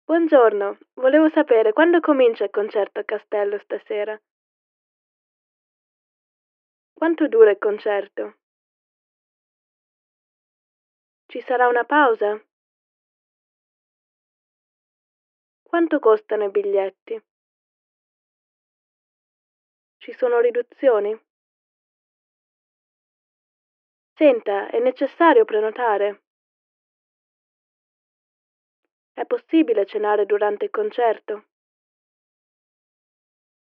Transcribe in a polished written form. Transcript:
Buongiorno, volevo sapere quando comincia il concerto a Castello stasera. Quanto dura il concerto? Ci sarà una pausa? Quanto costano i biglietti? Ci sono riduzioni? Senta, è necessario prenotare? È possibile cenare durante il concerto?